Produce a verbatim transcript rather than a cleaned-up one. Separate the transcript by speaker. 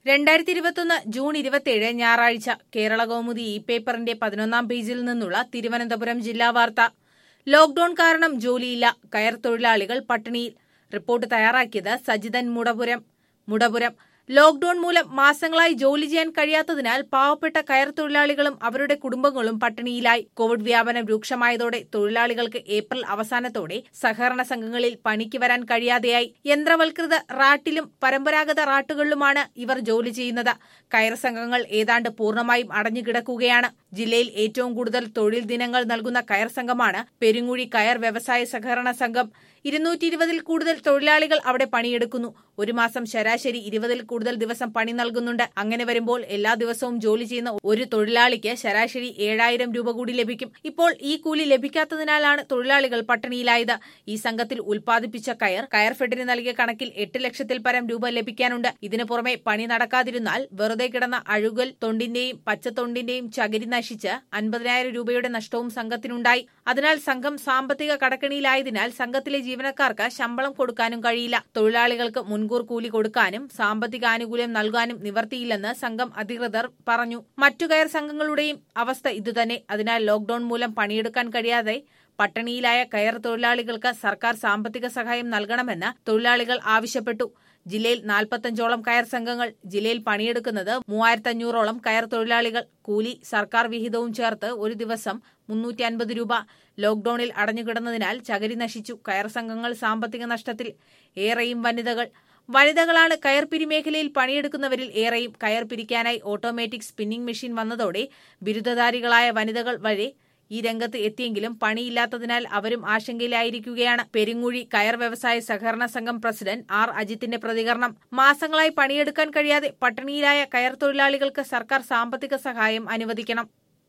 Speaker 1: രണ്ടായിരത്തി ഇരുപത്തൊന്ന് ജൂൺ ഇരുപത്തിയേഴ് ഞായറാഴ്ച കേരള കൗമുദി ഇ പേപ്പറിന്റെ പതിനൊന്നാം പേജിൽ നിന്നുള്ള തിരുവനന്തപുരം ജില്ലാ വാർത്ത. ലോക്ഡൌൺ കാരണം ജോലിയില്ല, കയർ തൊഴിലാളികൾ പട്ടിണിയിൽ. റിപ്പോർട്ട് തയ്യാറാക്കിയത് സജിതൻ മുടപുരം. മുടപുരം ലോക്ഡൌൺ മൂലം മാസങ്ങളായി ജോലി ചെയ്യാൻ കഴിയാത്തതിനാൽ പാവപ്പെട്ട കയർ തൊഴിലാളികളും അവരുടെ കുടുംബങ്ങളും പട്ടിണിയിലായി. കോവിഡ് വ്യാപനം രൂക്ഷമായതോടെ തൊഴിലാളികൾക്ക് ഏപ്രിൽ അവസാനത്തോടെ സഹകരണ സംഘങ്ങളിൽ പണിക്ക് വരാൻ കഴിയാതെയായി. യന്ത്രവൽകൃത റാട്ടിലും പരമ്പരാഗത റാട്ടുകളിലുമാണ് ഇവർ ജോലി ചെയ്യുന്നത്. കയർ സംഘങ്ങൾ ഏതാണ്ട് പൂർണ്ണമായും അടഞ്ഞുകിടക്കുകയാണ്. ജില്ലയിൽ ഏറ്റവും കൂടുതൽ തൊഴിൽ ദിനങ്ങൾ നൽകുന്ന കയർ സംഘമാണ് പെരുങ്ങുഴി കയർ വ്യവസായ സഹകരണ സംഘം. ഇരുന്നൂറ്റി ഇരുപതിൽ കൂടുതൽ തൊഴിലാളികൾ അവിടെ പണിയെടുക്കുന്നു. ഒരു മാസം ശരാശരി ഇരുപതിൽ കൂടുതൽ ദിവസം പണി നൽകുന്നുണ്ട്. അങ്ങനെ വരുമ്പോൾ എല്ലാ ദിവസവും ജോലി ചെയ്യുന്ന ഒരു തൊഴിലാളിക്ക് ശരാശരി ഏഴായിരം രൂപ കൂടി ലഭിക്കും. ഇപ്പോൾ ഈ കൂലി ലഭിക്കാത്തതിനാലാണ് തൊഴിലാളികൾ പട്ടിണിയിലായത്. ഈ സംഘത്തിൽ ഉൽപ്പാദിപ്പിച്ച കയർ കയർഫെഡിന് നൽകിയ കണക്കിൽ എട്ട് ലക്ഷത്തിൽ പരം രൂപ ലഭിക്കാനുണ്ട്. ഇതിനു പുറമെ പണി നടക്കാതിരുന്നാൽ വെറുതെ കിടന്ന അഴുകൽ തൊണ്ടിന്റെയും പച്ചത്തൊണ്ടിന്റെയും ചകിരി നശിച്ച് അൻപതിനായിരം രൂപയുടെ നഷ്ടവും സംഘത്തിനുണ്ടായി. അതിനാൽ സംഘം സാമ്പത്തിക കടക്കണിയിലായതിനാൽ സംഘത്തിലെ ജീവനക്കാർക്ക് ശമ്പളം കൊടുക്കാനും കഴിയില്ല. തൊഴിലാളികൾക്ക് മുൻകൂർ കൂലി കൊടുക്കാനും സാമ്പത്തിക ആനുകൂല്യം നൽകാനും നിവർത്തിയില്ലെന്ന് സംഘം അധികൃതർ പറഞ്ഞു. മറ്റു കയർ സംഘങ്ങളുടെയും അവസ്ഥ ഇതുതന്നെ. അതിനാൽ ലോക്ഡൌൺ മൂലം പണിയെടുക്കാൻ കഴിയാതെ പട്ടിണിയിലായ കയർ തൊഴിലാളികൾക്ക് സർക്കാർ സാമ്പത്തിക സഹായം നൽകണമെന്ന് തൊഴിലാളികൾ ആവശ്യപ്പെട്ടു. ജില്ലയിൽ നാൽപ്പത്തഞ്ചോളം കയർ സംഘങ്ങൾ. ജില്ലയിൽ പണിയെടുക്കുന്നത് മൂവായിരത്തി അഞ്ഞൂറോളം കയർ തൊഴിലാളികൾ. കൂലി സർക്കാർ വിഹിതവും ചേർത്ത് ഒരു ദിവസം മുന്നൂറ്റി അൻപത് രൂപ. ലോക്ഡൌണിൽ അടഞ്ഞുകിടന്നതിനാൽ ചകിരി നശിച്ചു. കയർ സംഘങ്ങൾ സാമ്പത്തിക നഷ്ടത്തിൽ. ഏറെയും വനിതകൾ. വനിതകളാണ് കയർപിരി മേഖലയിൽ പണിയെടുക്കുന്നവരിൽ ഏറെയും. കയർ പിരിക്കാനായി ഓട്ടോമാറ്റിക് സ്പിന്നിംഗ് മെഷീൻ വന്നതോടെ ബിരുദധാരികളായ വനിതകൾ വരെ ഈ രംഗത്ത് എത്തിയെങ്കിലും പണിയില്ലാത്തതിനാൽ അവരും ആശങ്കയിലായിരിക്കുകയാണ്. പെരുങ്ങുഴി കയർ വ്യവസായ സഹകരണ സംഘം പ്രസിഡന്റ് ആർ അജിത്തിന്റെ പ്രതികരണം. മാസങ്ങളായി പണിയെടുക്കാൻ കഴിയാതെ പട്ടിണിയിലായ കയർ തൊഴിലാളികൾക്ക് സർക്കാർ സാമ്പത്തിക സഹായം അനുവദിക്കണം.